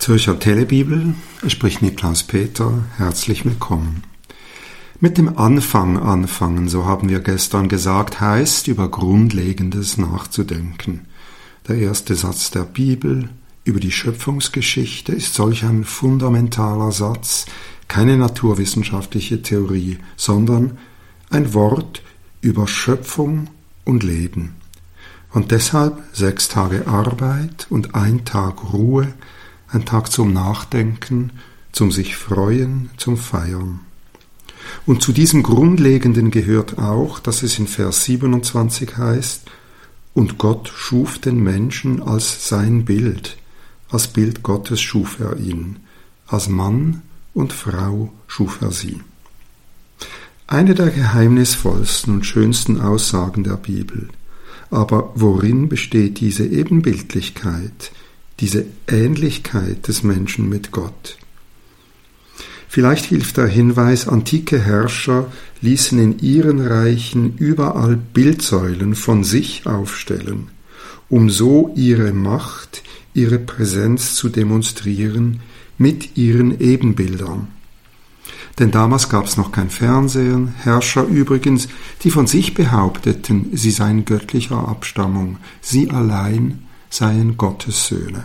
Zürcher Telebibel, es spricht Niklaus Peter, herzlich willkommen. Mit dem Anfang anfangen, so haben wir gestern gesagt, heißt, über Grundlegendes nachzudenken. Der erste Satz der Bibel über die Schöpfungsgeschichte ist solch ein fundamentaler Satz, keine naturwissenschaftliche Theorie, sondern ein Wort über Schöpfung und Leben. Und deshalb 6 Tage Arbeit und 1 Tag Ruhe, ein Tag zum Nachdenken, zum sich freuen, zum Feiern. Und zu diesem Grundlegenden gehört auch, dass es in Vers 27 heißt, und Gott schuf den Menschen als sein Bild, als Bild Gottes schuf er ihn, als Mann und Frau schuf er sie. Eine der geheimnisvollsten und schönsten Aussagen der Bibel. Aber worin besteht diese Ebenbildlichkeit, diese Ähnlichkeit des Menschen mit Gott? Vielleicht hilft der Hinweis, antike Herrscher ließen in ihren Reichen überall Bildsäulen von sich aufstellen, um so ihre Macht, ihre Präsenz zu demonstrieren mit ihren Ebenbildern. Denn damals gab es noch kein Fernsehen, Herrscher übrigens, die von sich behaupteten, sie seien göttlicher Abstammung, sie allein seien Gottes Söhne.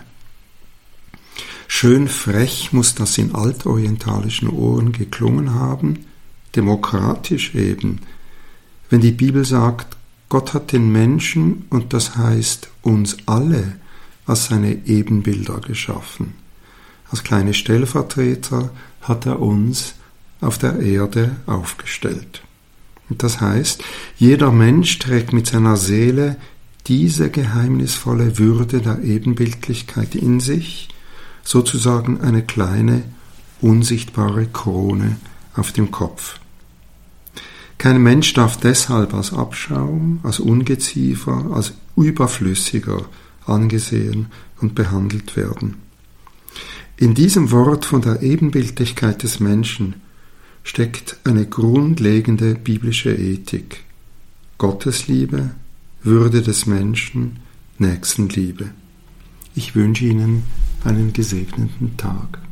Schön frech muss das in altorientalischen Ohren geklungen haben, demokratisch eben, wenn die Bibel sagt, Gott hat den Menschen, und das heißt uns alle, als seine Ebenbilder geschaffen. Als kleine Stellvertreter hat er uns auf der Erde aufgestellt. Und das heißt, jeder Mensch trägt mit seiner Seele diese geheimnisvolle Würde der Ebenbildlichkeit in sich, sozusagen eine kleine, unsichtbare Krone auf dem Kopf. Kein Mensch darf deshalb als Abschaum, als Ungeziefer, als Überflüssiger angesehen und behandelt werden. In diesem Wort von der Ebenbildlichkeit des Menschen steckt eine grundlegende biblische Ethik. Gottesliebe, Würde des Menschen, Nächstenliebe. Ich wünsche Ihnen einen gesegneten Tag.